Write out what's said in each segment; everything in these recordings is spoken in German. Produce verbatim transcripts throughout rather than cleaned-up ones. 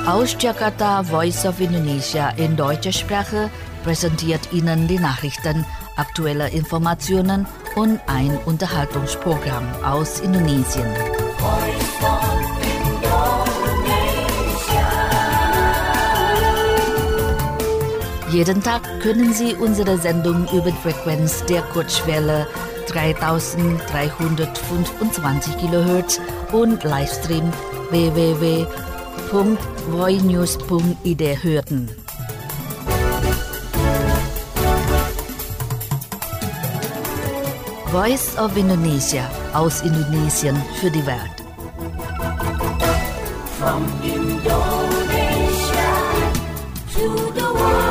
Aus Jakarta, Voice of Indonesia in deutscher Sprache präsentiert Ihnen die Nachrichten, aktuelle Informationen und ein Unterhaltungsprogramm aus Indonesien. Voice of Indonesia. Jeden Tag können Sie unsere Sendung über die Frequenz der Kurzwelle dreitausenddreihundertfünfundzwanzig Kilohertz und Livestream w w w punkt voinews punkt i d hören. Voice of Indonesia aus Indonesien für die Welt. From Indonesia to the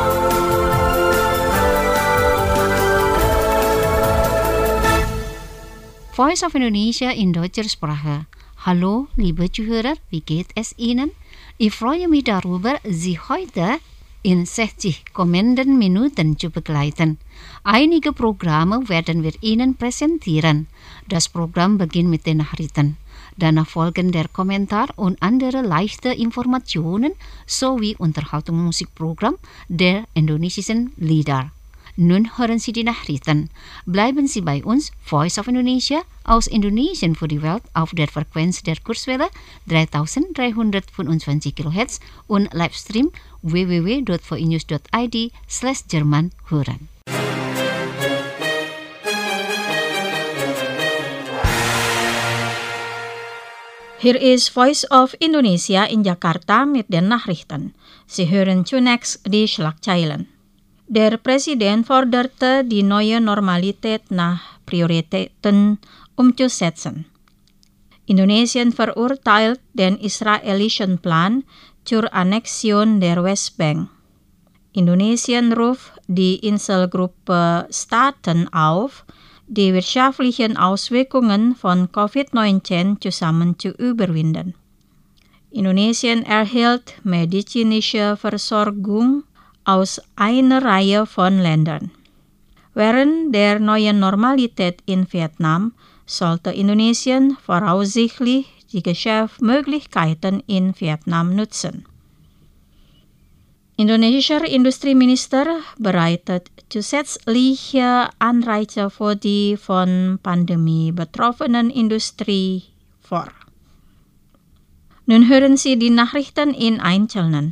world. Voice of Indonesia in deutscher Sprache. Hallo, liebe Zuhörer, wie geht es Ihnen? Ich freue mich darüber, Sie heute in sechzig kommenden Minuten zu begleiten. Einige Programme werden wir Ihnen präsentieren. Das Programm beginnt mit den Nachrichten. Danach folgen der Kommentar und andere leichte Informationen sowie Unterhaltungsmusikprogramm der indonesischen Lieder. Nun hören Sie die Nachrichten. Bleiben Sie bei uns, Voice of Indonesia, aus Indonesien für die Welt auf der Frequenz der Kurzwelle dreitausenddreihundertfünfundzwanzig Kilohertz und Livestream w w w punkt voinews punkt i d slash Jerman hören. Hier ist Voice of Indonesia in Jakarta mit den Nachrichten. Sie hören zunächst die Schlagzeilen. Der Präsident forderte, die neue Normalität nach Prioritäten umzusetzen. Indonesien verurteilt den israelischen Plan zur Annexion der Westbank. Indonesien ruft die Inselgruppe Staaten auf, die wirtschaftlichen Auswirkungen von Covid neunzehn zusammen zu überwinden. Indonesien erhält medizinische Versorgung aus einer Reihe von Ländern. Während der neuen Normalität in Vietnam sollte Indonesien voraussichtlich die Geschäftsmöglichkeiten in Vietnam nutzen. Indonesischer Industrieminister bereitet zusätzliche Anreize für die von Pandemie betroffenen Industrie vor. Nun hören Sie die Nachrichten in Einzelnen.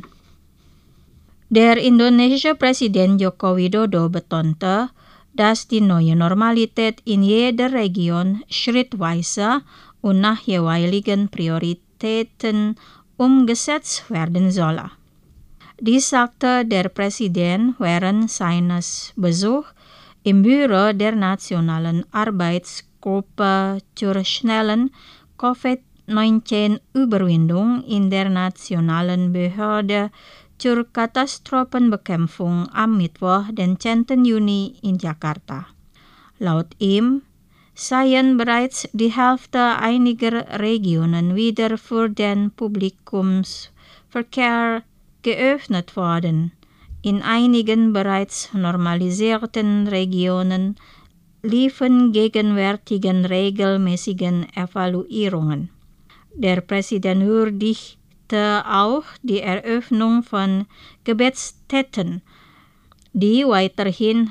Der indonesische Präsident Joko Widodo betonte, dass die neue Normalität in jeder Region schrittweise und nach jeweiligen Prioritäten umgesetzt werden solle. Dies sagte der Präsident während seines Besuchs im Büro der Nationalen Arbeitsgruppe zur schnellen Covid neunzehn Überwindung in der Nationalen Behörde zur Katastrophenbekämpfung am Mittwoch, den zehnten Juni in Jakarta. Laut ihm seien bereits die Hälfte einiger Regionen wieder für den Publikumsverkehr geöffnet worden. In einigen bereits normalisierten Regionen liefen gegenwärtigen regelmäßigen Evaluierungen. Der Präsident würdigte auch die Eröffnung von Gebetsstätten, die weiterhin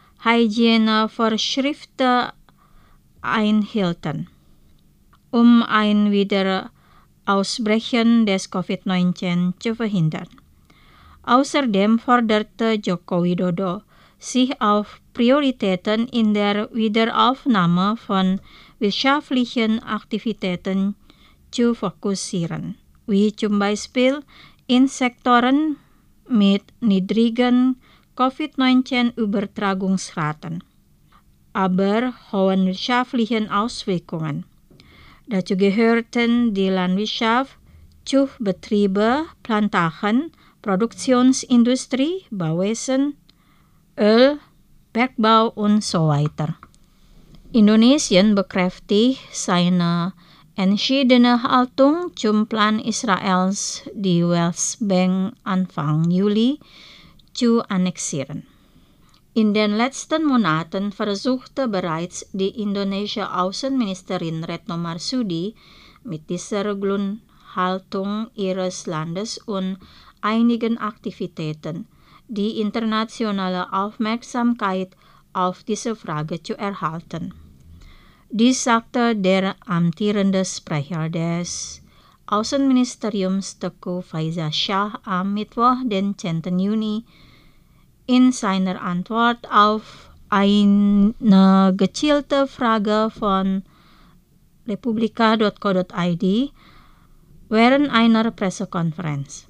Hygienevorschriften einhielten, um ein Wiederausbrechen des Covid neunzehn zu verhindern. Außerdem forderte Joko Widodo, sich auf Prioritäten in der Wiederaufnahme von wirtschaftlichen Aktivitäten zu fokussieren, wie zum Beispiel in Sektoren mit niedrigen Covid neunzehn Übertragungsraten, aber hohen wirtschaftlichen Auswirkungen. Dazu gehörten die Landwirtschaft, Zuchtbetriebe, Plantagen, Produktionsindustrie, Bauwesen, Öl, Bergbau und so weiter. Indonesien bekräftigt seine entschiedene Haltung zum Plan Israels, die Westbank Anfang Juli zu annexieren. In den letzten Monaten versuchte bereits die indonesische Außenministerin Retno Marsudi mit dieser Haltung ihres Landes und einigen Aktivitäten die internationale Aufmerksamkeit auf diese Frage zu erhalten. Dies sagte der amtierende Sprecher des Außenministeriums Teuku Faiza Shah am Mittwoch, den zehnten Juni, in seiner Antwort auf eine gezielte Frage von republika punkt co punkt i d während einer Pressekonferenz.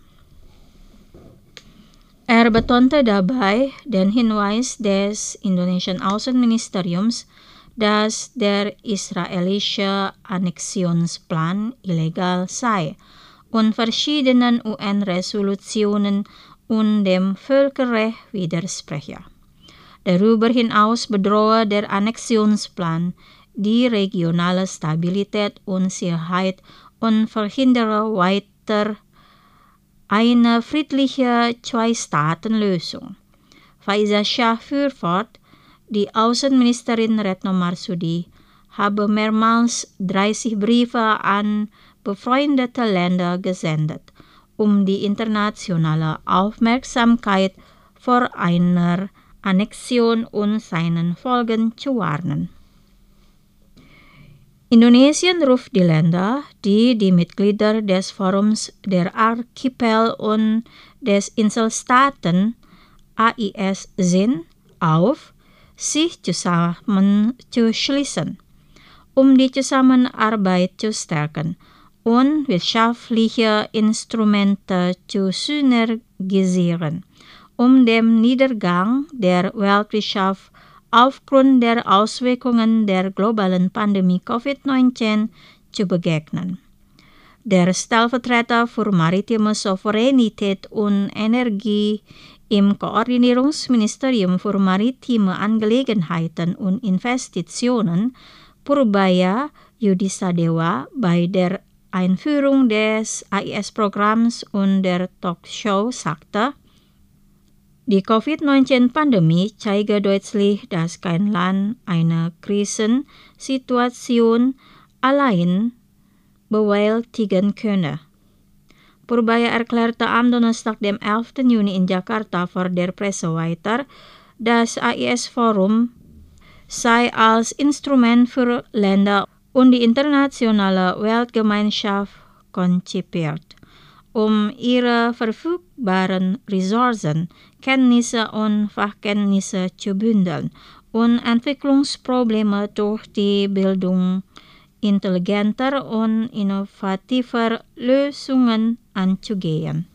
Er betonte dabei den Hinweis des indonesischen Außenministeriums, dass der israelische Annexionsplan illegal sei und verschiedenen U N-Resolutionen und dem Völkerrecht widerspreche. Darüber hinaus bedrohe der Annexionsplan die regionale Stabilität und Sicherheit und verhindere weiter eine friedliche Zwei-Staaten-Lösung. Faiza Shah fuhr fort, die Außenministerin Retno Marsudi habe mehrmals dreißig Briefe an befreundete Länder gesendet, um die internationale Aufmerksamkeit vor einer Annexion und seinen Folgen zu warnen. Indonesien ruft die Länder, die die Mitglieder des Forums der Archipel und des Inselstaaten A I S sind, auf, sich zusammenzuschließen, um die Zusammenarbeit zu stärken und wirtschaftliche Instrumente zu synergisieren, um dem Niedergang der Weltwirtschaft aufgrund der Auswirkungen der globalen Pandemie Covid neunzehn zu begegnen. Der Stellvertreter für maritime Souveränität und Energie im Koordinierungsministerium für maritime Angelegenheiten und Investitionen, Purbaya Yudisadewa, bei der Einführung des A I S-Programms und der Talkshow sagte, die Covid neunzehn-Pandemie zeige deutlich, dass kein Land eine Krisensituation allein bewältigen könne. Purbaya erklärte am Donnerstag, dem elften Juni in Jakarta vor der Presse weiter, das A I S-Forum sei als Instrument für Länder und die internationale Weltgemeinschaft konzipiert, um ihre verfügbaren Ressourcen, Kenntnisse und Fachkenntnisse zu bündeln und Entwicklungsprobleme durch die Bildung intelligenter und innovativer Lösungen anzugehen.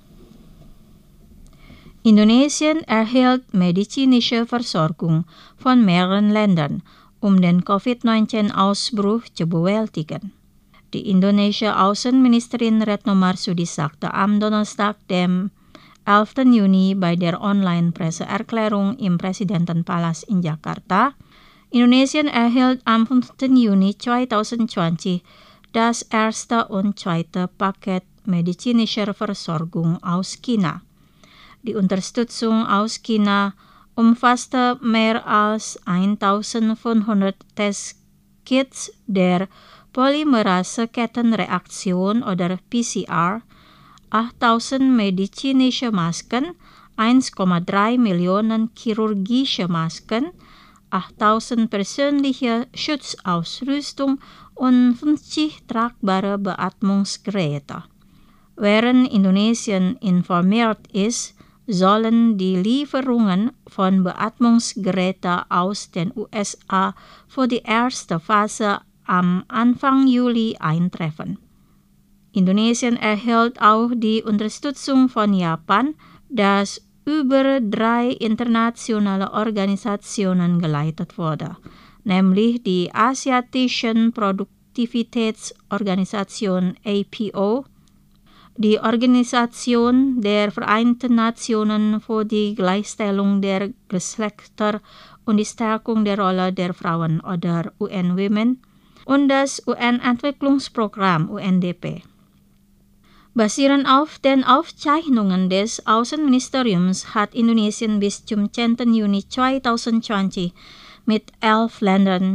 Indonesien erhält medizinische Versorgung von mehreren Ländern, um den Covid neunzehn-Ausbruch zu bewältigen. Die indonesische Außenministerin Retno Marsudi sagte am Donnerstag, dem elften Juni, bei der Online-Presseerklärung im Präsidentenpalast in Jakarta, Indonesien erhält am fünften Juni zweitausendzwanzig das erste und zweite Paket medizinischer Versorgung aus China. Die Unterstützung aus China umfasste mehr als eintausendfünfhundert Testkits der Polymerase-Kettenreaktion oder P C R, achttausend medizinische Masken, eins Komma drei Millionen chirurgische Masken, achttausend persönliche Schutzausrüstung und fünfzig tragbare Beatmungsgeräte. Während Indonesien informiert ist, sollen die Lieferungen von Beatmungsgeräten aus den U S A für die erste Phase am Anfang Juli eintreffen. Indonesien erhält auch die Unterstützung von Japan, das über drei internationale Organisationen geleitet wurde, nämlich die Asiatischen Produktivitätsorganisation A P O, die Organisation der Vereinten Nationen für die Gleichstellung der Geschlechter und die Stärkung der Rolle der Frauen oder U N Women und das U N-Entwicklungsprogramm U N D P. Basierend auf den Aufzeichnungen des Außenministeriums hat Indonesien bis zum zehnten Juni zweitausendzwanzig mit elf Ländern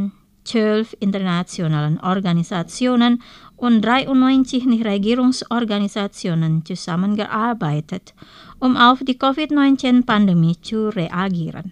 zwölf internationalen Organisationen und dreiundneunzig Nichtregierungsorganisationen zusammengearbeitet, um auf die Covid neunzehn Pandemie zu reagieren.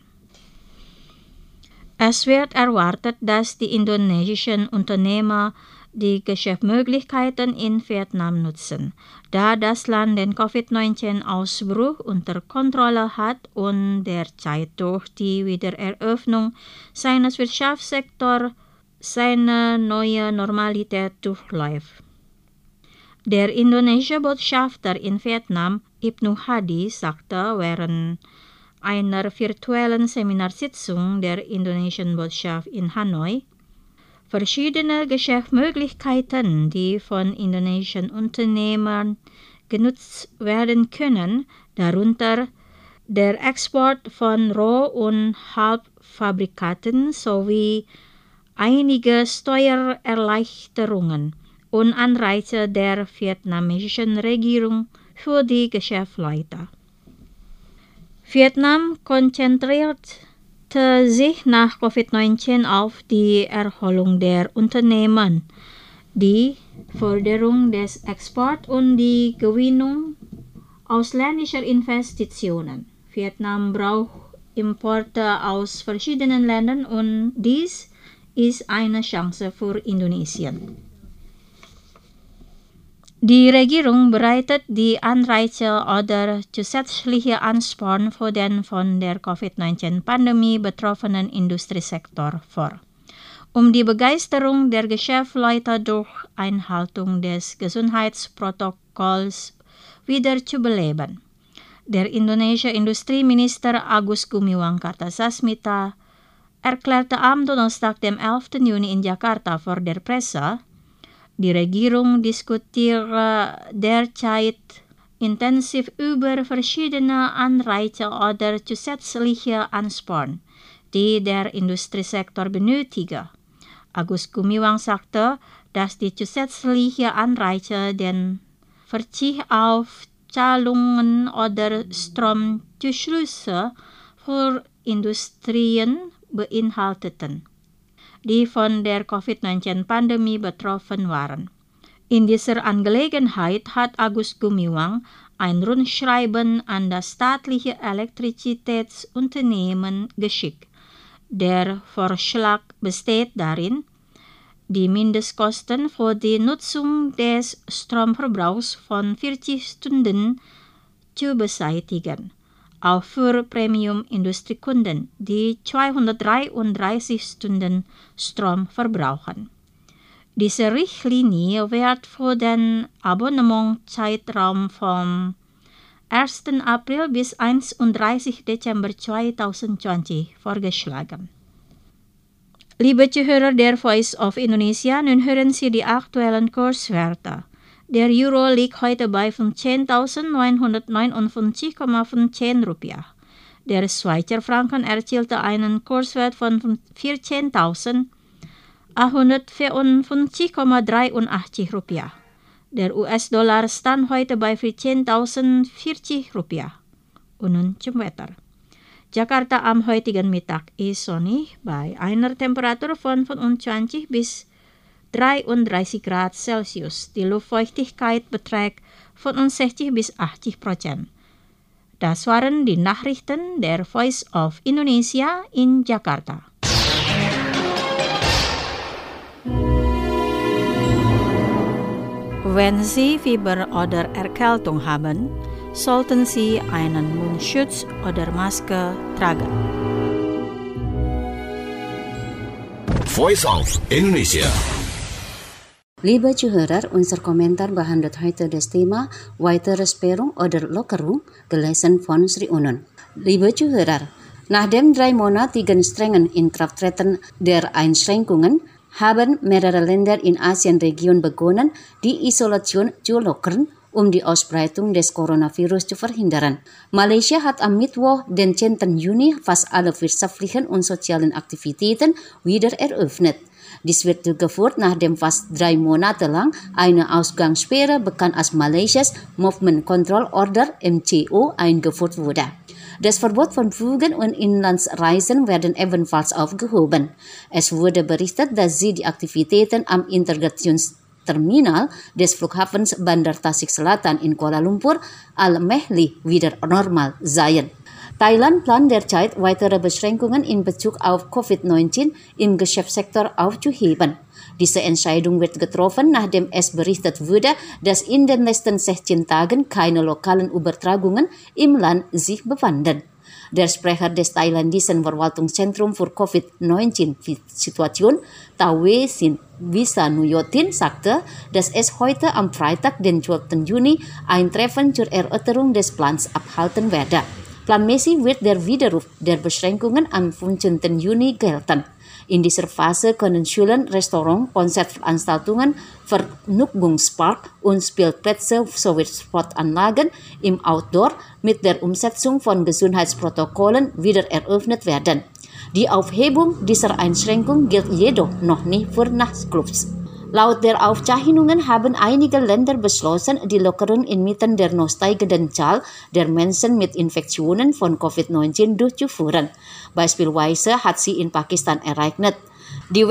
Es wird erwartet, dass die indonesischen Unternehmer die Geschäftsmöglichkeiten in Vietnam nutzen, da das Land den Covid neunzehn Ausbruch unter Kontrolle hat und derzeit durch die Wiedereröffnung seines Wirtschaftssektors seine neue Normalität durchläuft. Der indonesische Botschafter in Vietnam, Ibnu Hadi, sagte während einer virtuellen Seminarsitzung der indonesischen Botschaft in Hanoi, verschiedene Geschäftsmöglichkeiten, die von indonesischen Unternehmern genutzt werden können, darunter der Export von Roh- und Halbfabrikaten sowie einige Steuererleichterungen und Anreize der vietnamesischen Regierung für die Geschäftsleute. Vietnam konzentriert sich nach Covid neunzehn auf die Erholung der Unternehmen, die Förderung des Exports und die Gewinnung ausländischer Investitionen. Vietnam braucht Importe aus verschiedenen Ländern und dies ist eine Chance für Indonesien. Die Regierung bereitet die Anreize oder zusätzliche Ansporn für den von der Covid neunzehn Pandemie betroffenen Industriesektor vor, um die Begeisterung der Geschäftsleute durch Einhaltung des Gesundheitsprotokolls wieder zu beleben. Der indonesische Industrieminister Agus Gumiwang Kartasasmita erklärte am Donnerstag, dem elften Juni in Jakarta vor der Presse, die Regierung diskutiere derzeit intensiv über verschiedene Anreize oder zusätzliche Ansporn, die der Industriesektor benötige. Agus Gumiwang sagte, dass die zusätzlichen Anreize den Verzicht auf Zahlungen oder Stromzuschlüsse für Industrien beinhalteten, die von der Covid neunzehn Pandemie betroffen waren. In dieser Angelegenheit hat Agus Gumiwang ein Rundschreiben an das staatliche Elektrizitätsunternehmen geschickt. Der Vorschlag besteht darin, die Mindestkosten für die Nutzung des Stromverbrauchs von vierzig Stunden zu beseitigen, auch für Premium-Industriekunden, die zweihundertdreiunddreißig Stunden Strom verbrauchen. Diese Richtlinie wird für den Abonnementzeitraum vom ersten April bis einunddreißigsten Dezember zweitausendzwanzig vorgeschlagen. Liebe Zuhörer der Voice of Indonesia, nun hören Sie die aktuellen Kurswerte. Der Euro liegt heute bei fünfzehntausendneunhundertneunundfünfzig Komma fünfzehn Rupiah. Der Schweizer Franken erzielte einen Kurswert von vierzehntausendachthundertvierundfünfzig Komma dreiundachtzig Rupiah. Der U S-Dollar stand heute bei vierzehntausendvierzig Rupiah. Und nun zum Wetter. Jakarta am heutigen Mittag ist sonnig bei einer Temperatur von fünfundzwanzig bis dreiunddreißig Grad Celsius. Die Luftfeuchtigkeit beträgt fünfundsechzig bis achtzig Prozent. Das waren die Nachrichten der Voice of Indonesia in Jakarta. Wenn Sie Fieber oder Erkältung haben, sollten Sie einen Mundschutz oder Maske tragen. Voice of Indonesia. Liebe Zuhörer, unser Kommentar behandelt heute das Thema weitere Sperrung oder Lockerung, gelesen von Sri Unon. Liebe Zuhörer, nachdem drei monatigen strengen Inkrafttreten der Einschränkungen haben mehrere Länder in Asienregion begonnen, die Isolation zu lockern, um die Ausbreitung des Coronavirus zu verhindern. Malaysia hat am Mittwoch, den zehnten Juni, fast alle wirtschaftlichen und sozialen Aktivitäten wieder eröffnet. Dies wird durchgeführt, nachdem fast drei Monate lang eine Ausgangssperre, bekannt als Malaysias Movement Control Order M C O, eingeführt wurde. Das Verbot von Flügen und Inlandsreisen werden ebenfalls aufgehoben. Es wurde berichtet, dass sie die Aktivitäten am Integrationsterminal des Flughafens Bandar Tasik Selatan in Kuala Lumpur allmählich wieder normal seien. Thailand plant derzeit weitere Beschränkungen in Bezug auf Covid neunzehn im Geschäftssektor aufzuheben. Diese Entscheidung wird getroffen, nachdem es berichtet wurde, dass in den letzten sechzehn Tagen keine lokalen Übertragungen im Land sich befanden. Der Sprecher des thailändischen Verwaltungszentrums für Covid neunzehn-Situation, Tawe Sin Wisanuyotin, sagte, dass es heute am Freitag, den zwölften Juni, ein Treffen zur Erörterung des Plans abhalten werde. Planmäßig wird der Widerruf der Beschränkungen am fünfzehnten Juni gelten. In dieser Phase können Schulen, Restaurants, Konzertveranstaltungen, Vergnügungspark und Spielplätze sowie Sportanlagen im Outdoor mit der Umsetzung von Gesundheitsprotokollen wieder eröffnet werden. Die Aufhebung dieser Einschränkung gilt jedoch noch nicht für Nachtclubs. Laut der Aufzeichnungen haben einige Länder beschlossen, die Lockerung inmitten der noch steigenden Zahl der Menschen mit Infektionen von Covid neunzehn durchzuführen. Beispielsweise hat sie in Pakistan ereignet. Die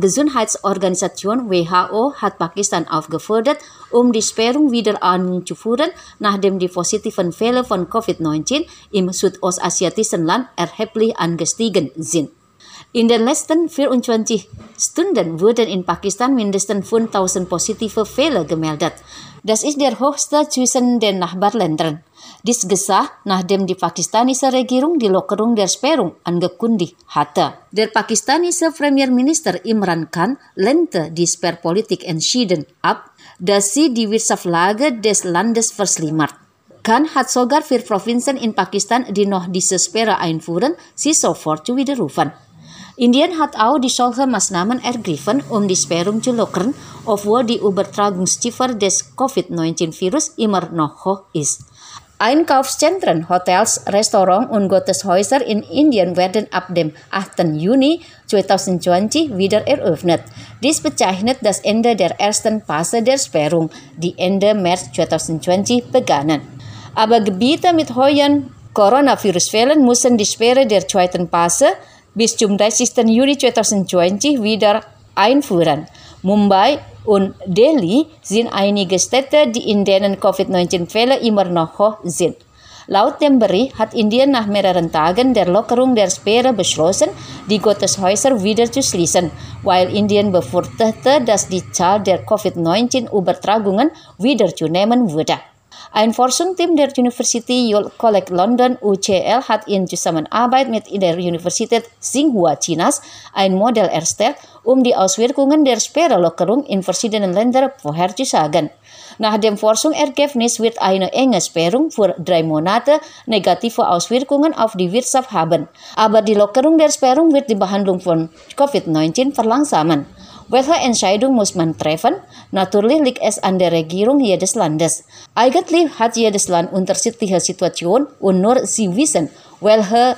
Weltgesundheitsorganisation W H O hat Pakistan aufgefordert, um die Sperrung wieder anzuführen, nachdem die positiven Fälle von Covid neunzehn im südostasiatischen Land erheblich angestiegen sind. In den letzten vierundzwanzig Stunden wurden in Pakistan mindestens fünftausend positive Fälle gemeldet. Das ist der höchste zwischen den Nachbarländern. Dies geschah, nachdem die pakistanische Regierung die Lockerung der Sperrung angekündigt hatte. Der pakistanische Premierminister Imran Khan lehnte die Sperrpolitik entschieden ab, dass sie die Wirtschaftslage des Landes verschlimmert. Khan hat sogar vier Provinzen in Pakistan, die noch diese Sperre einführen, sie sofort widerrufen. Indien hat auch die solche Maßnahmen ergriffen, um die Sperrung zu lockern, obwohl die Übertragungsziffer des Covid neunzehn Virus immer noch hoch ist. Einkaufszentren, Hotels, Restaurants und Gotteshäuser in Indien werden ab dem achten Juni zweitausendzwanzig wieder eröffnet. Dies bezeichnet das Ende der ersten Phase der Sperrung, die Ende März zweitausendzwanzig begannen. Aber Gebiete mit hohen Coronavirusfällen müssen die Sperre der zweiten Phase bis zum dreißigsten Juni zweitausendzwanzig wieder einführen. Mumbai und Delhi sind einige Städte, die in denen Covid neunzehn Fälle immer noch hoch sind. Laut dem Bericht hat Indien nach mehreren Tagen der Lockerung der Sperre beschlossen, die Gotteshäuser wieder zu schließen, weil Indien befürchtete, dass die Zahl der Covid neunzehn Übertragungen wieder zunehmen würde. Ein Forschungsteam der University College London U C L hat in Zusammenarbeit mit der Universität Tsinghua Chinas ein Modell erstellt, um die Auswirkungen der Sperrelockerung in verschiedenen Ländern vorherzusagen. Nach dem Forschungsergebnis wird eine enge Sperrung für drei Monate negative Auswirkungen auf die Wirtschaft haben. Aber die Lockerung der Sperrung wird die Behandlung von Covid neunzehn verlangsamen. Welche Entscheidung muss man treffen? Natürlich liegt es an der Regierung jedes Landes. Eigentlich hat jedes Land unterschiedliche Situationen und nur sie wissen, welche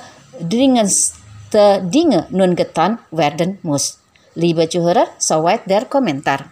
dringendste Dinge nun getan werden muss. Liebe Zuhörer, soweit der Kommentar.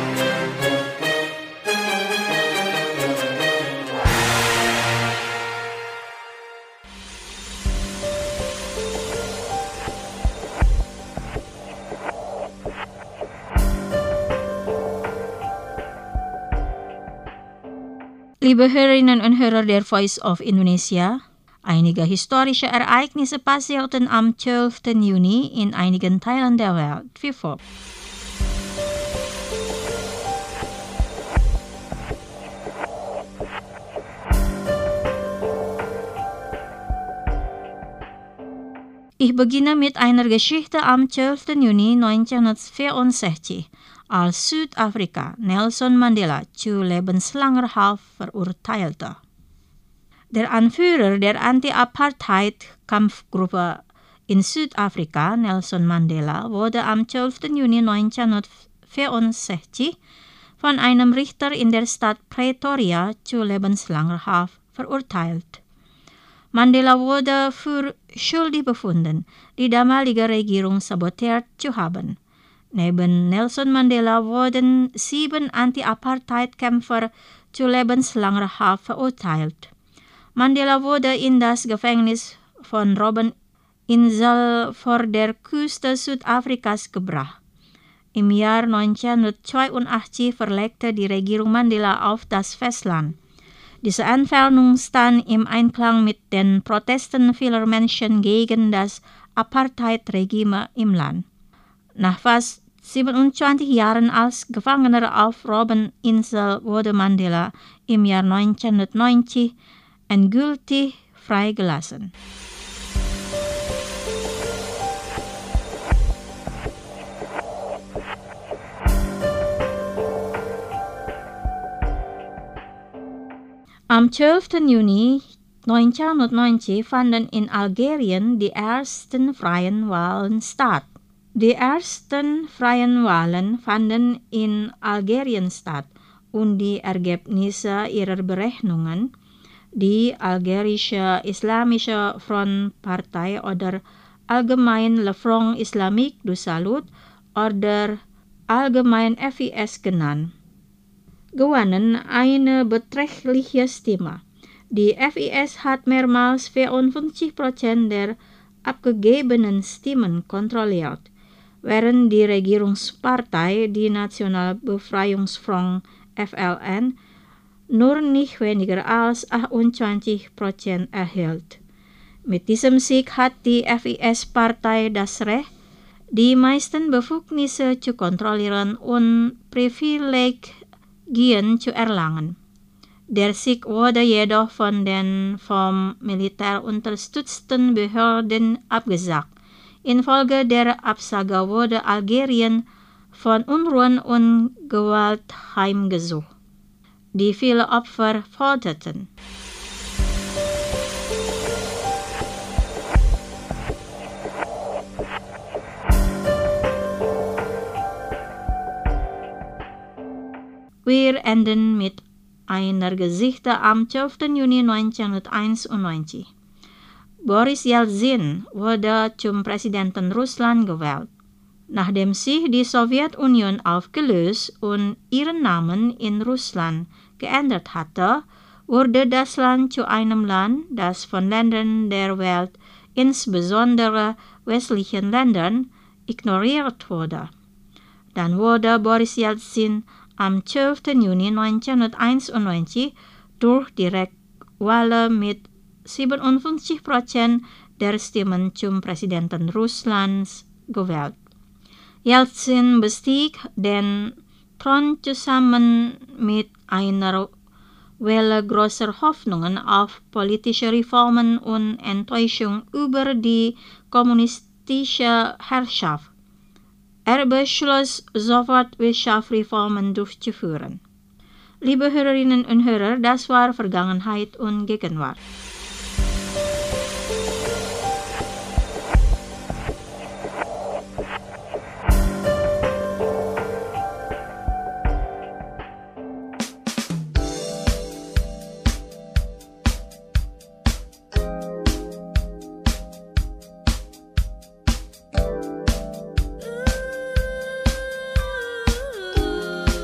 Liebe Hörerinnen und Hörer der Voice of Indonesia, einige historische Ereignisse passierten am zwölften Juni in einigen Teilen der Welt wie folgt. Ich beginne mit einer Geschichte am zwölften Juni neunzehnhundertvierundsechzig. Als Südafrika Nelson Mandela zu lebenslanger Haft verurteilte. Der Anführer der Anti-Apartheid-Kampfgruppe in Südafrika, Nelson Mandela, wurde am zwölften Juni neunzehnhundertvierundsechzig von einem Richter in der Stadt Pretoria zu lebenslanger Haft verurteilt. Mandela wurde für schuldig befunden, die damalige Regierung sabotiert zu haben. Neben Nelson Mandela wurden sieben Anti-Apartheid-Kämpfer zu lebenslanger Haft verurteilt. Mandela wurde in das Gefängnis von Robben Insel vor der Küste Südafrikas gebracht. Im Jahr neunzehnhundertzweiundachtzig verlegte die Regierung Mandela auf das Festland. Diese Entfernung stand im Einklang mit den Protesten vieler Menschen gegen das Apartheid-Regime im Land. Nach fast siebenundzwanzig Jahren als Gefangener auf Robben-Insel wurde Mandela im Jahr neunzehnhundertneunzig endgültig freigelassen. Am zwölften Juni neunzehnhundertneunzig fanden in Algerien die ersten freien Wahlen statt. Die ersten freien Wahlen fanden in Algerien statt und die Ergebnisse ihrer Berechnungen, die Algerische Islamische Front-Partei oder allgemein Le Front Islamique du Salut oder allgemein F I S genannt, gewannen eine beträchtliche Stimme. Die F I S hat mehrmals vierundfünfzig Prozent der abgegebenen Stimmen kontrolliert, während die Regierungspartei, die Nationalbefreiungsfront F L N, nur nicht weniger als achtundzwanzig Prozent erhielt. Mit diesem Sieg hat die F I S-Partei das Recht, die meisten Befugnisse zu kontrollieren und Privilegien zu erlangen. Der Sieg wurde jedoch von den vom Militär unterstützten Behörden abgesagt. Infolge der Absage wurde Algerien von Unruhen und Gewalt heimgesucht, die viele Opfer forderten. Wir enden mit einer Geschichte am zwölften Juni neunzehnhunderteinundneunzig. Boris Jelzin wurde zum Präsidenten Russland gewählt. Nachdem sich die Sowjetunion aufgelöst und ihren Namen in Russland geändert hatte, wurde das Land zu einem Land, das von Ländern der Welt, insbesondere westlichen Ländern, ignoriert wurde. Dann wurde Boris Jelzin am zwölften Juni neunzehnhunderteinundneunzig durch Direktwahl mit siebenundfünfzig Prozent der Stimmen zum Präsidenten Russlands gewählt. Jelzin bestieg den Thron zusammen mit einer Welle großer Hoffnungen auf politische Reformen und Enttäuschung über die kommunistische Herrschaft. Er beschloss, sofort Wirtschaftsreformen durchzuführen. Liebe Hörerinnen und Hörer, das war Vergangenheit und Gegenwart.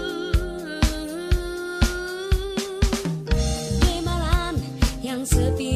Sepi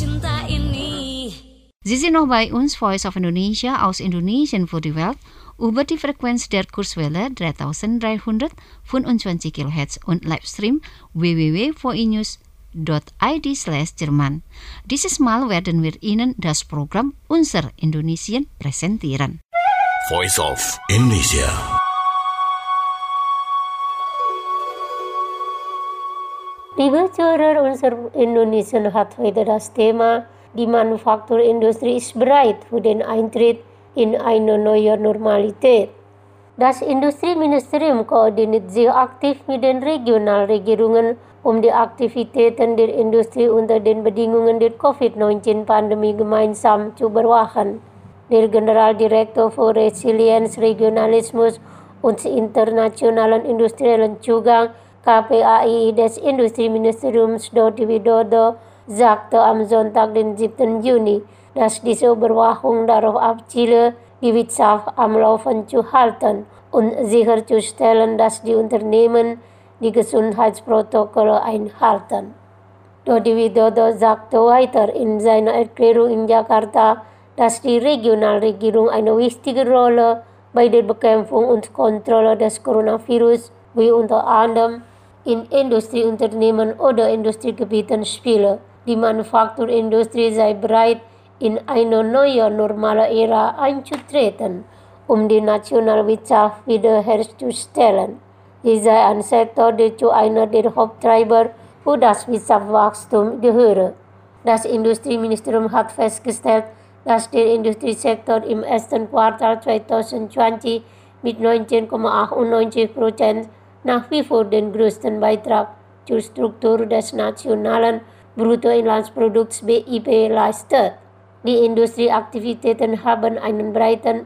cinta ini. Sie sind noch bei uns, Voice of Indonesia aus Indonesien für die Welt, über die Frequenz der Kurzwelle dreitausenddreihundertfünfundzwanzig Kilohertz und Livestream w w w punkt v i news punkt i d slash Jerman. Dieses Mal werden wir Ihnen das Programm Unser Indonesien präsentieren. Voice of Indonesia. Liebe Zuhörer, unser Indonesien hat heute das Thema: Die Manufakturindustrie ist bereit für den Eintritt in eine neue Normalität. Das Industrieministerium koordiniert sich aktiv mit den Regionalregierungen, um die Aktivitäten der Industrie unter den Bedingungen der Covid neunzehn Pandemie gemeinsam zu überwachen. Der Generaldirektor für Resilienz, Regionalismus und internationalen industriellen Zugang K P A I des Industrieministeriums Dodi Widodo sagte am Sonntag, den siebten Juni, dass diese Überwachung darauf abziele, die Wirtschaft am Laufen zu halten und sicherzustellen, dass die Unternehmen die Gesundheitsprotokolle einhalten. Dodi Widodo sagte weiter in seiner Erklärung in Jakarta, dass die Regionalregierung eine wichtige Rolle bei der Bekämpfung und Kontrolle des Coronavirus, wie unter anderem in Industrieunternehmen oder Industriegebieten spiele. Die Manufakturindustrie sei bereit, in eine neue normale Ära einzutreten, um die nationale Wirtschaft wiederherzustellen. Sie sei ein Sektor, der zu einer der Haupttreiber für das Wirtschaftswachstum gehöre. Das Industrieministerium hat festgestellt, dass der Industriesektor im ersten Quartal zwanzig zwanzig mit neunzehn Komma achtundneunzig Prozent nach wie vor den größten Beitrag zur Struktur des nationalen Bruttoinlandsprodukts B I P leistet. Die Industrieaktivitäten haben einen breiten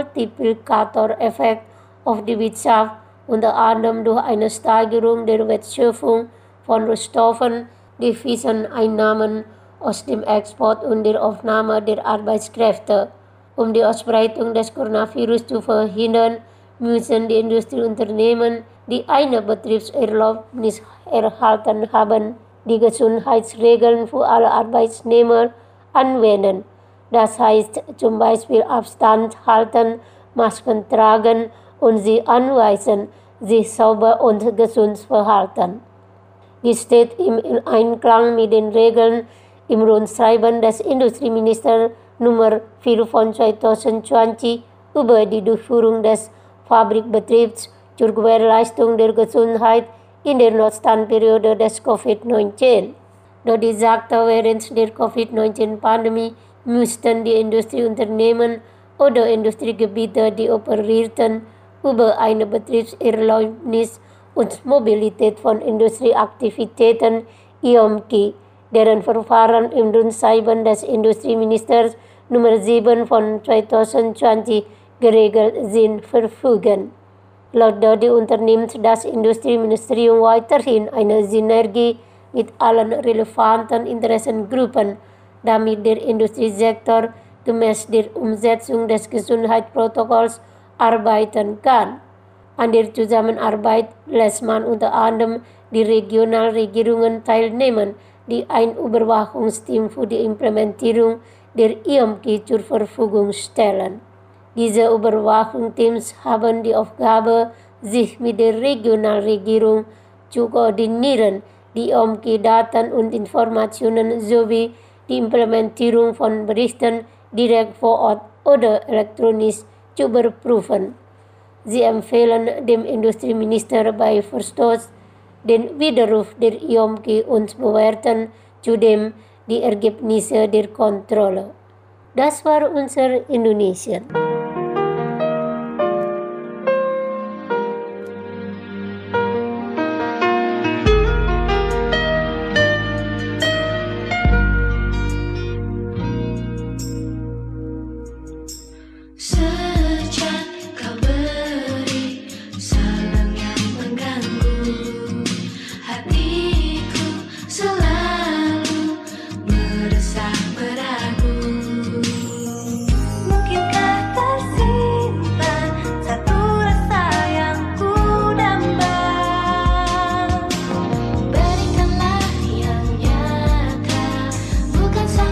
Multiplikatoreffekt auf die Wirtschaft, unter anderem durch eine Steigerung der Wertschöpfung von Rohstoffen, die fiesen Einnahmen aus dem Export und der Aufnahme der Arbeitskräfte. Um die Ausbreitung des Coronavirus zu verhindern, müssen die Industrieunternehmen, die eine Betriebserlaubnis erhalten haben, die Gesundheitsregeln für alle Arbeitnehmer anwenden. Das heißt zum Beispiel Abstand halten, Masken tragen und sie anweisen, sich sauber und gesund zu verhalten. Dies steht im Einklang mit den Regeln im Rundschreiben des Industrieministers Nummer vier von zwanzig zwanzig über die Durchführung des Fabrikbetriebs zur Gewährleistung der Gesundheit in der Notstandperiode des Covid neunzehn. Dodi sagte, während der Covid neunzehn Pandemie müssten die Industrieunternehmen oder Industriegebiete, die operierten, über eine Betriebserlaubnis und Mobilität von Industrieaktivitäten I O M K I, deren Verfahren im Rundschreiben des Industrieministers Nummer sieben von zwanzig zwanzig geregelt sind, verfügen. Laut Dodi unternimmt das Industrieministerium weiterhin eine Synergie mit allen relevanten Interessengruppen, damit der Industriesektor gemäß der Umsetzung des Gesundheitsprotokolls arbeiten kann. An der Zusammenarbeit lässt man unter anderem die Regionalregierungen teilnehmen, die ein Überwachungsteam für die Implementierung der I O M K I zur Verfügung stellen. Diese Überwachungsteams haben die Aufgabe, sich mit der Regionalregierung zu koordinieren, die I O M K I-Daten und Informationen sowie die Implementierung von Berichten direkt vor Ort oder elektronisch zu überprüfen. Sie empfehlen dem Industrieminister bei Verstoß den Widerruf der I O M K I und bewerten zudem die Ergebnisse der Kontrolle. Das war unser Indonesien. Bukan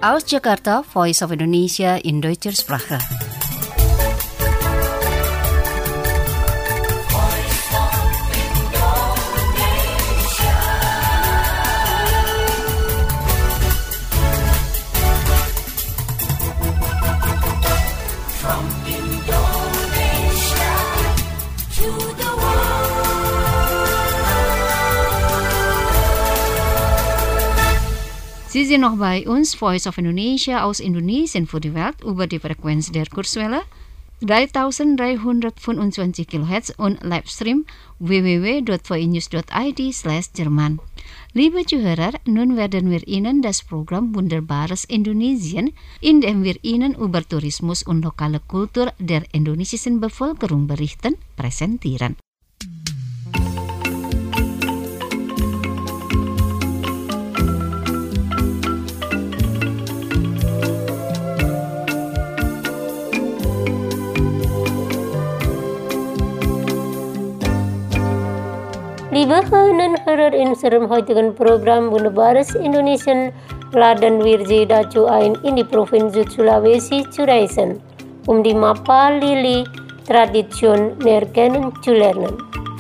Aus Jakarta, Voice of Indonesia in Deutscher Sprache. Sie sind noch bei uns, Voice of Indonesia aus Indonesien für die Welt über die Frequenz der Kurzwelle dreitausenddreihundertfünfundzwanzig Kilohertz und Livestream w w w punkt v i news punkt i d slash Jerman. Liebe Zuhörer, nun werden wir Ihnen das Programm Wunderbares Indonesien, in dem wir Ihnen über Tourismus und lokale Kultur der indonesischen Bevölkerung berichten, präsentieren. Liebe Hörerinnen und Hörer, in unserem heutigen Programm Wunderbares Indonesien laden wir Sie dazu ein, in die Provinz Sulawesi zu reisen, um die Mapa Lili Tradition näher kennenzulernen.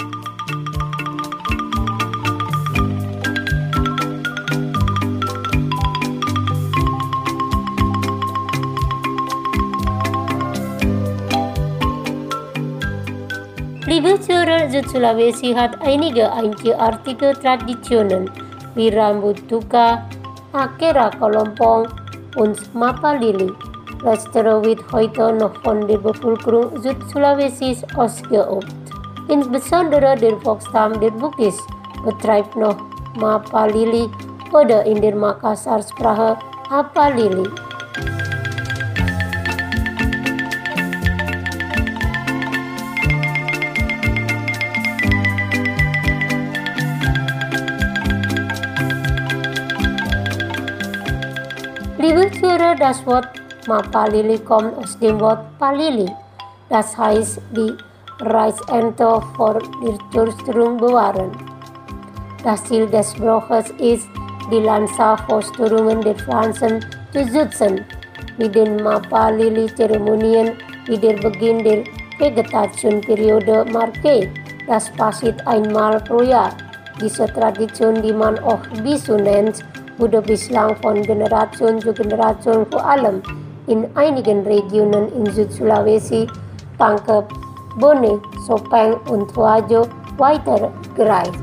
Liebe Zuhörer, Sulawesi hat einige einzigartige Traditionen wie Rambut Tuka, Akera Kelompong und Mapa Lili. Letztere wird heute noch von der Bevölkerung Südsulawesi ausgeübt. Insbesondere der Volksstamm der Bugis betreibt noch Mapa Lili oder in der Makassar-Sprache Apa Lili. Liebe Zuhörer, das Wort Mapa Lili kommt aus dem Wort Palili. Das heißt, die Reisente vor der Zerstörung bewahren. Das Ziel des Bruches ist, die Landschaftsausstellungen der Pflanzen zu schützen. Mit den Mapa Lili-Zeremonien, die der Beginn der Vegetationsperiode markiert. Das passiert einmal pro Jahr. Diese Tradition, die man auch Bisu nennt, wurde bislang von Generation zu Generation vor allem in einigen Regionen in Südsulawesi, Pangkep, Bone, Sopeng und Toajo weitergereicht.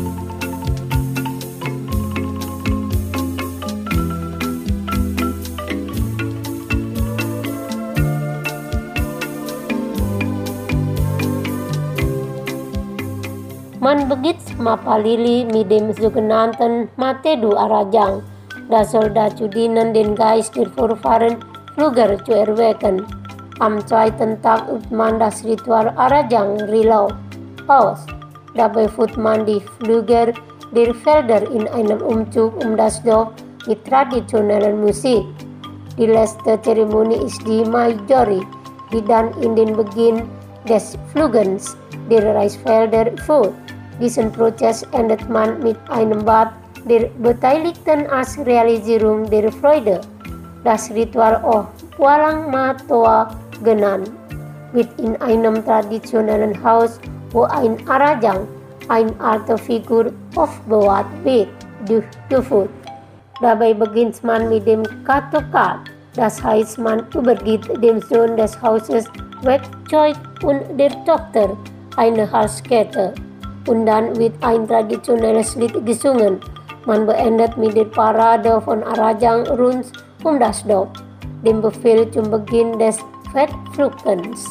Man begibt Mapa Lili mit dem sogenannten Matedu Arajang. Das soll dazu dienen, den Geist der Vorfahren Flüger zu erwecken. Am zweiten Tag übt man das Ritual Arajang Rilau aus. Dabei führt man die Flüger der Felder in einem Umzug um das Dorf mit traditioneller Musik. Die letzte Zeremonie ist die Majori, die dann in den Beginn des Flügens der Reisfelder führt. Diesen Prozess endet man mit einem Bad der Beteiligten als Realisierung der Freude. Das Ritual auch Walang Matoa genannt, wird in einem traditionellen Haus, wo ein Arajang, eine alte Figur, aufbewahrt wird, durchgeführt. Dabei beginnt man mit dem Katokat, das heißt, man übergibt dem Sohn des Hauses Werkzeug und der Tochter eine Halskette. Und dann wird ein traditionelles Lied gesungen. Man beendet mit der Parade von Arajang rund um das Dorf, dem Befehl zum Beginn des Fettpflückens.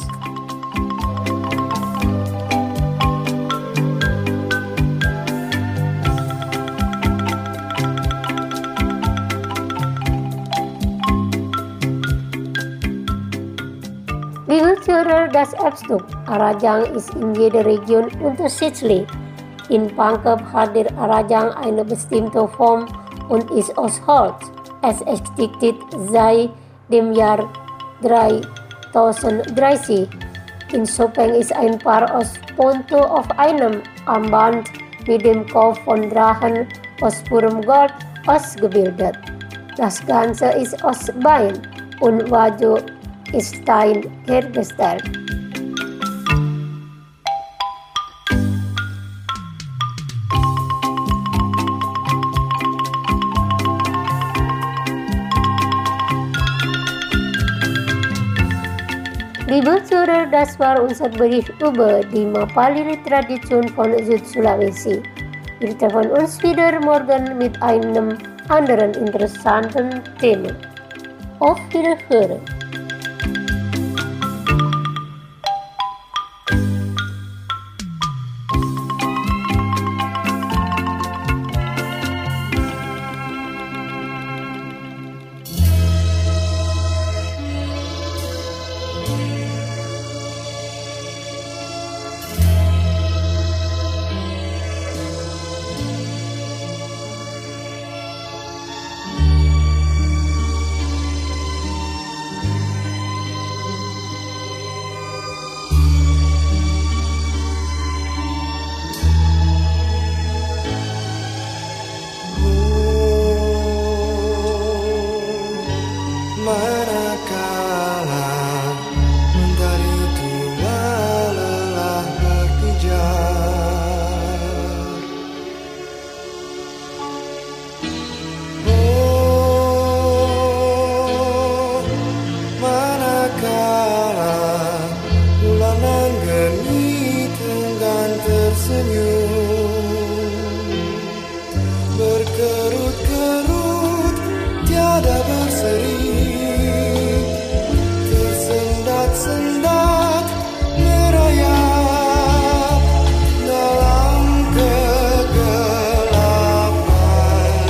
Liebe Zuhörer, das Abstub Arajang ist in jeder Region unterschiedlich. In Pangkep hat der Arajang eine bestimmte Form und ist aus Holz. Es existiert seit dem Jahr dreitausenddreißig. In Sopeng ist ein Paar aus Ponto auf einem Armband mit dem Kopf von Drachen aus purem Gold ausgebildet. Das Ganze ist aus Bein und Waju ist Stein hergestellt. Liebe Zuhörer, das war unser Bericht über die Mapalili-Tradition von Süd-Sulawesi. Wir treffen uns wieder morgen mit einem anderen interessanten Thema. Auf Wiederhören! Berkerut-kerut tiada berseri, tersendat-sendat merayap dalam kegelapan.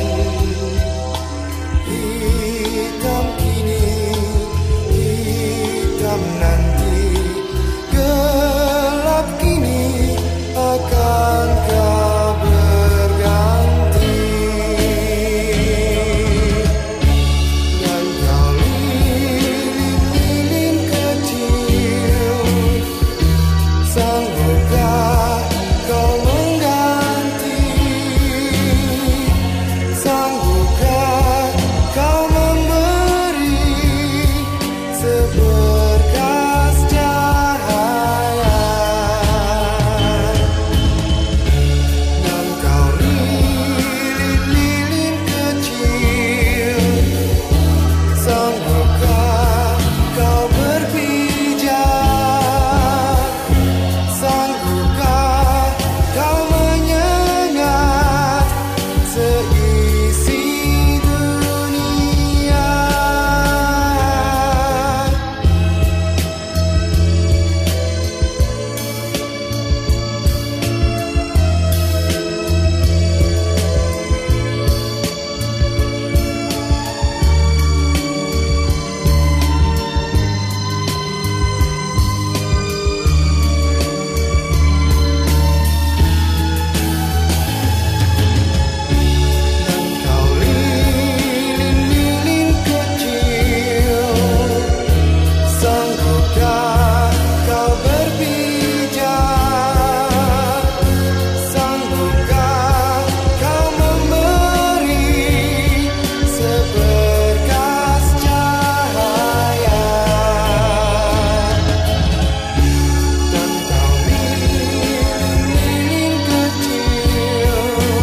Hitam kini, hitam nanti, gelap kini akan kau berganti. Dan kau lilin-lilin kecil, sanggupkah kau mengganti? Sanggupkah kau memberi seberkas cahaya? Dan kau lilin-lilin kecil, sanggupkah kau berpijak? Sanggupkah kau menyengat seisi dunia? Dan kau lilin-lilin kecil, sanggupkah kau berpijak? Sanggupkah kau memberi seberkas cahaya? Dan kau lilin-lilin kecil,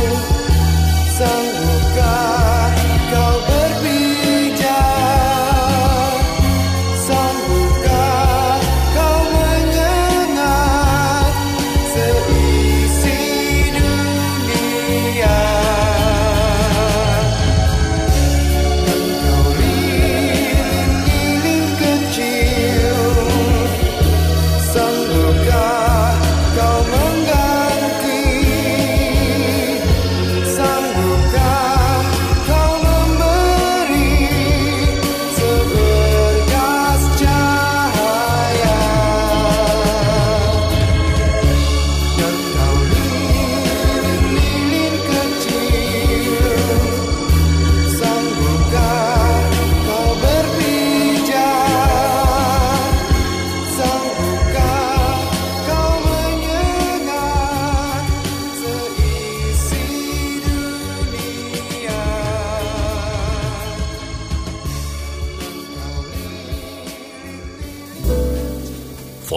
sanggupkah kau berpijak? Sanggupkah kau menyengat seisi dunia? Dan kau lilin-lilin kecil, sanggupkah kau mengganti? Sanggupkah kau memberi seberkas cahaya? Dan kau lilin-lilin kecil, sanggupkah kau berpijak? Sanggupkah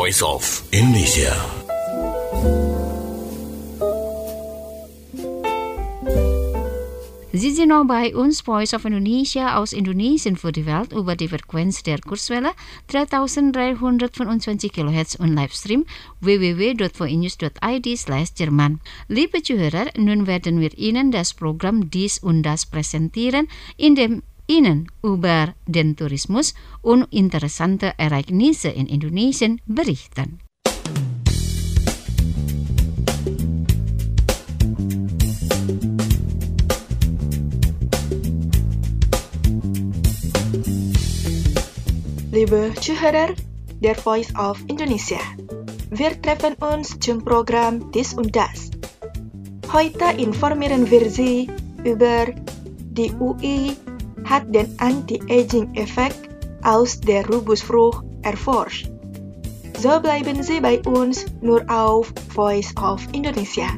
Voice of Indonesia. Sie sind noch bei uns, Voice of Indonesia aus Indonesien für die Welt über die Frequenz der Kurzwelle dreitausenddreihundertfünfundzwanzig Kilohertz und Livestream w w w punkt v i news punkt i d slash Jerman. Liebe Zuhörer, nun werden wir Ihnen das Programm Dies und Das präsentieren, in dem Ihnen über den Tourismus und interessante Ereignisse in Indonesien berichten. Liebe Zuhörer der Voice of Indonesia, wir treffen uns zum Programm Dies und Das. Heute informieren wir Sie über die U I hat den Anti-Aging-Effekt aus der Rubusfrucht erforscht. So bleiben Sie bei uns nur auf Voice of Indonesia.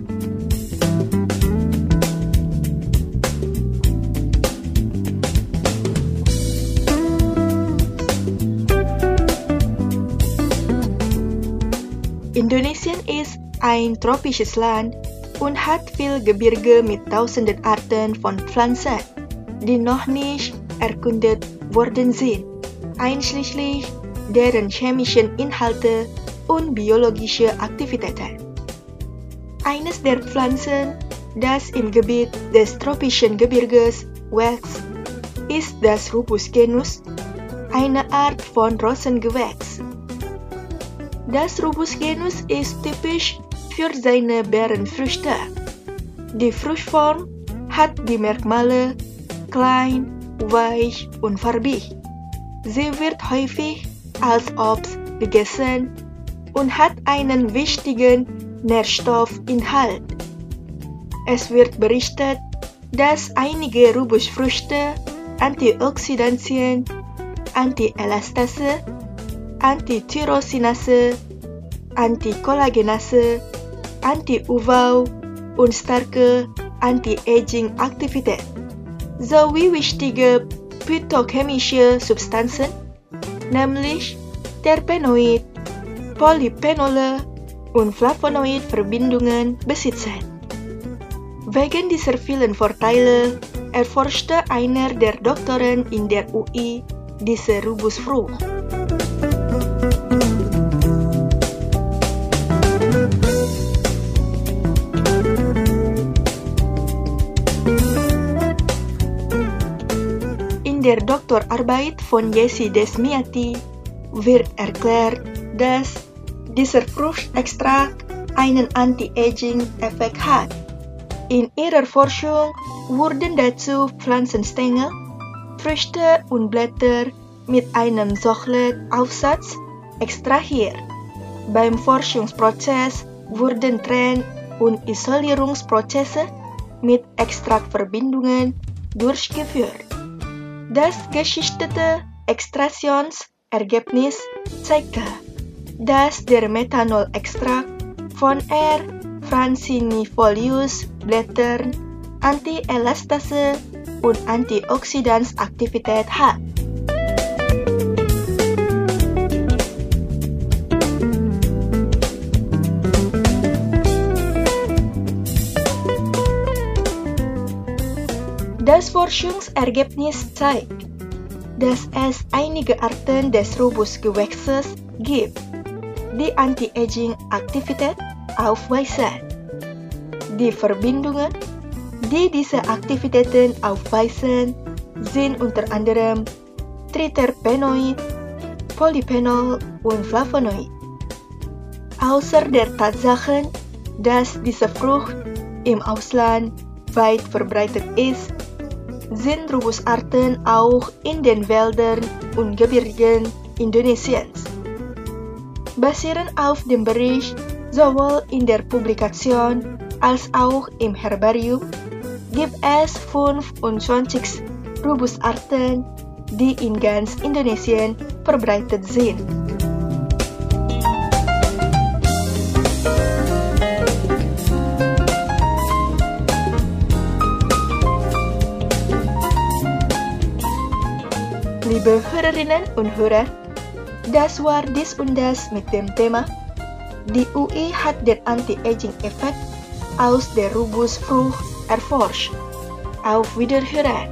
Indonesien ist ein tropisches Land und hat viel Gebirge mit tausenden Arten von Pflanzen, die noch nicht erkundet worden sind, einschließlich deren chemischen Inhalte und biologische Aktivitäten. Eines der Pflanzen, das im Gebiet des tropischen Gebirges wächst, ist das Rubus genus, eine Art von Rosengewächs. Das Rubus genus ist typisch für seine Beerenfrüchte. Die Fruchtform hat die Merkmale klein, weich und farbig. Sie wird häufig als Obst gegessen und hat einen wichtigen Nährstoffinhalt. Es wird berichtet, dass einige Rubusfrüchte Antioxidantien, Antielastase, Antityrosinase, Antikollagenase, Anti-U V und starke Anti-Aging-Aktivität sowie wichtige phytochemische Substanzen, nämlich Terpenoid, Polyphenole und Flavonoid-Verbindungen besitzen. Wegen dieser vielen Vorteile erforschte einer der Doktoren in der U I diese Rubusfrucht. In der Doktorarbeit von Jessie Desmiati wird erklärt, dass dieser Fruchtextrakt einen Anti-Aging-Effekt hat. In ihrer Forschung wurden dazu Pflanzenstängel, Früchte und Blätter mit einem Sochletaufsatz extrahiert. Beim Forschungsprozess wurden Trenn- und Isolierungsprozesse mit Extraktverbindungen durchgeführt. Das geschichtete Extraktionsergebnis zeigte, dass der Methanolextrakt von R. francinifolius Blättern Antielastase und Antioxidansaktivität hat. Das Forschungsergebnis zeigt, dass es einige Arten des Rubusgewächses gibt, die Anti-Aging-Aktivität aufweisen. Die Verbindungen, die diese Aktivitäten aufweisen, sind unter anderem Triterpenoid, Polyphenol und Flavonoid. Außer der Tatsache, dass diese Frucht im Ausland weit verbreitet ist, sind Rubusarten auch in den Wäldern und Gebirgen Indonesiens. Basierend auf dem Bericht sowohl in der Publikation als auch im Herbarium gibt es fünfundzwanzig Rubusarten, die in ganz Indonesien verbreitet sind. Liebe Hörerinnen und Hörer, Das war dies und das mit dem Thema Die U I hat den Anti-Aging-Effekt aus der Rugusfrucht erforscht. Auf Wiederhören!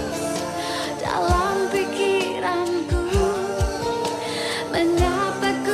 Mengapa ku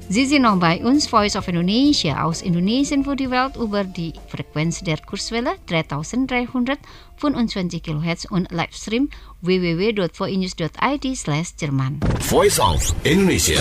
Sie sind noch bei uns, Voice of Indonesia aus Indonesien für die Welt über die Frequenz der Kurzwelle dreitausenddreihundertfünfundzwanzig Kilohertz und Livestream w w w dot voinews dot i d slash Jerman. Voice of Indonesia.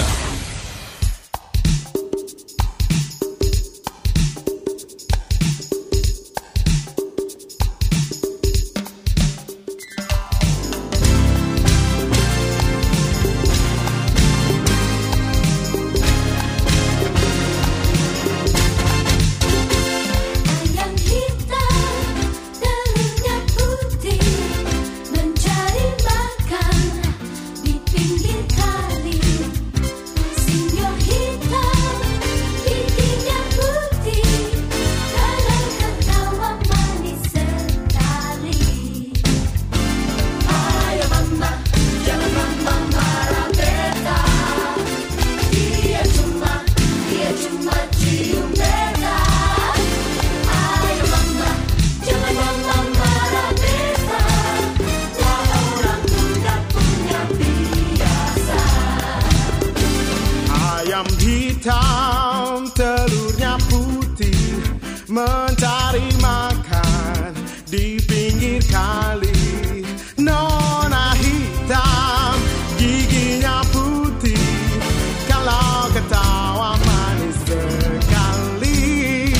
Hitam telurnya putih mencari makan di pinggir kali. Nona hitam giginya putih, kalau ketawa manis sekali.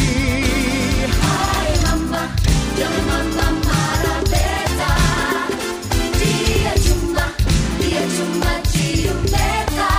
Hai mama, jangan mama marah beta. Dia cuma, dia cuma cium beta.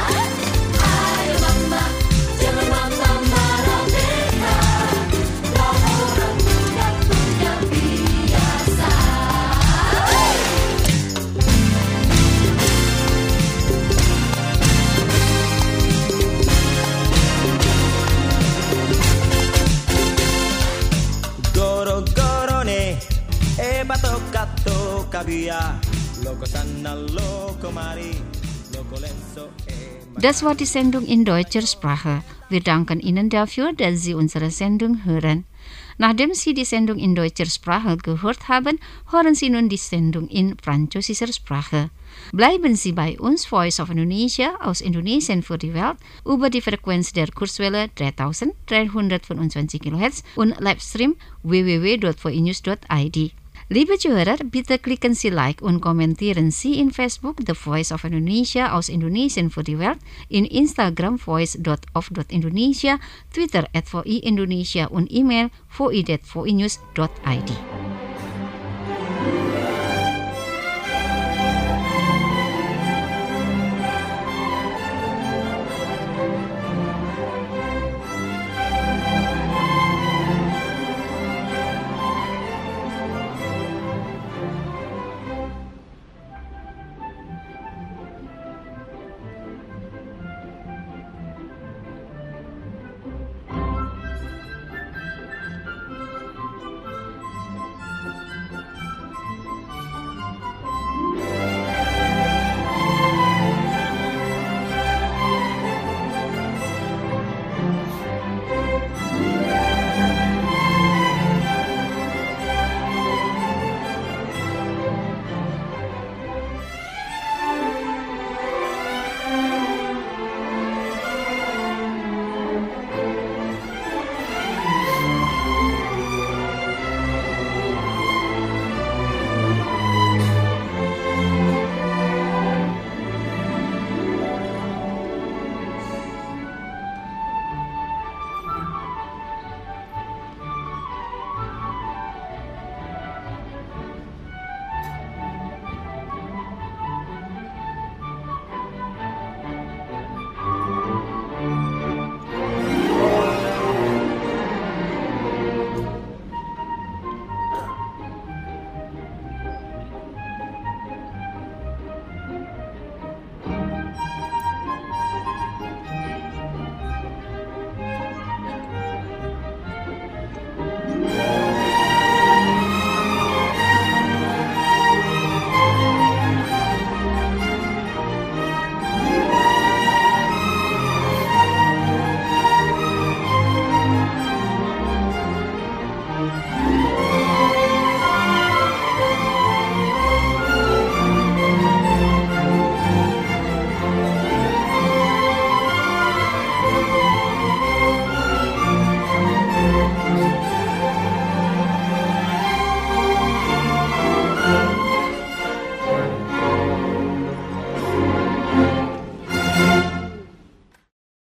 Das war die Sendung in deutscher Sprache. Wir danken Ihnen dafür, dass Sie unsere Sendung hören. Nachdem Sie die Sendung in deutscher Sprache gehört haben, hören Sie nun die Sendung in französischer Sprache. Bleiben Sie bei uns, Voice of Indonesia aus Indonesien für die Welt, über die Frequenz der Kurzwelle dreitausenddreihundertfünfundzwanzig Kilohertz und Livestream w w w dot voinews dot i d. Liebe Zuhörer, bitte klicken Sie Like und kommentieren Sie in Facebook The Voice of Indonesia aus Indonesien für die Welt, in Instagram voice dot of dot indonesia, Twitter at voi indonesia und E-Mail voi at voinews dot i d.